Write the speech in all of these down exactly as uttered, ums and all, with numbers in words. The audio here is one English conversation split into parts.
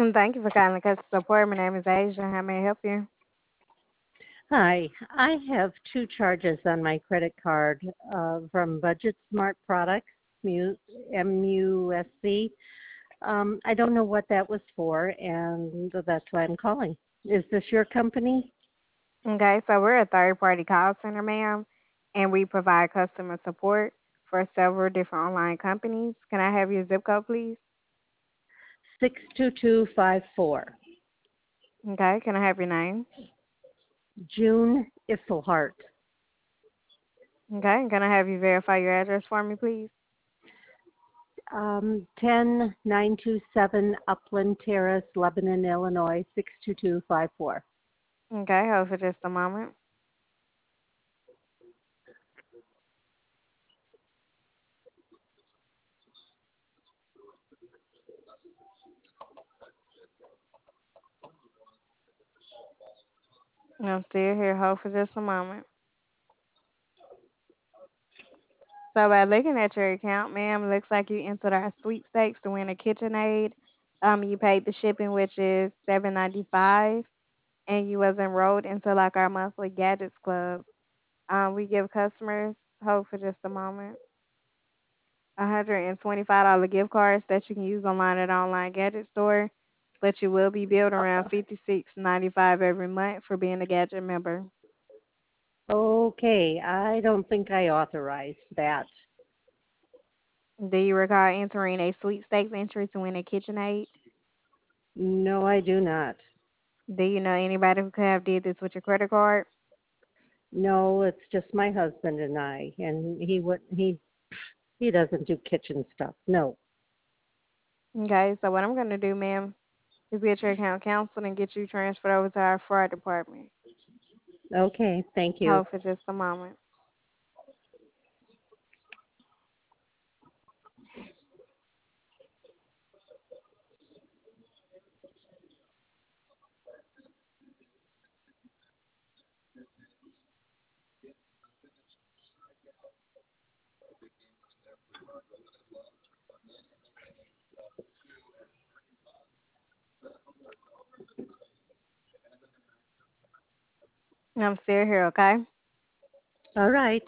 Thank you for calling customer support. My name is Asia. How may I help you? Hi, I have two charges on my credit card uh, from Budget Smart Products, Mu- M U S C. Um, I don't know what that was for, and that's why I'm calling. Is this your company? Okay, so we're a third party call center, ma'am, and we provide customer support for several different online companies. Can I have your zip code, please? six two two five four. Okay, can I have your name? June Isselhart. Okay, and can I have you verify your address for me, please? Um, ten nine two seven Upland Terrace, Lebanon, Illinois, six two two five four. Okay, hold for just a moment. I'm still here. Hold for just a moment. So by looking at your account, ma'am, looks like you entered our sweepstakes to win a KitchenAid. Um, you paid the shipping, which is seven ninety five, and you was enrolled into like our monthly gadgets club. Um, we give customers, hold for just a moment, one hundred twenty-five dollars gift cards that you can use online at our online gadget store, but you will be billed around fifty-six ninety-five every month for being a gadget member. Okay, I don't think I authorized that. Do you recall entering a sweepstakes entry to win a KitchenAid? No, I do not. Do you know anybody who could have did this with your credit card? No, it's just my husband and I, and he would he he doesn't do kitchen stuff. No. Okay, so what I'm going to do, ma'am, is get your account counseled and get you transferred over to our fraud department. Okay, thank you. Hold for just a moment. I'm still here, okay? All right.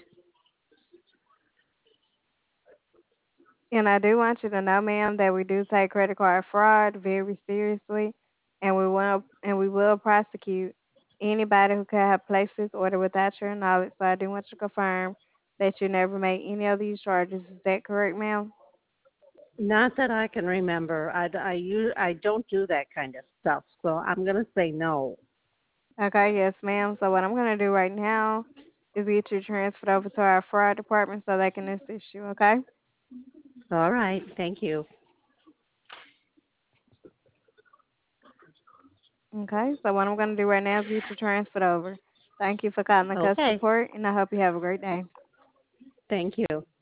And I do want you to know, ma'am, that we do take credit card fraud very seriously, and we will and we will prosecute anybody who could have placed this order without your knowledge. So I do want you to confirm that you never made any of these charges. Is that correct, ma'am? Not that I can remember. I I use, I don't do that kind of stuff, so I'm gonna say no. Okay, yes, ma'am. So what I'm gonna do right now is get you transferred over to our fraud department so they can assist you. Okay? All right, thank you. Okay. So what I'm gonna do right now is get you transferred over. Thank you for calling the customer Okay, support, and I hope you have a great day. thank you.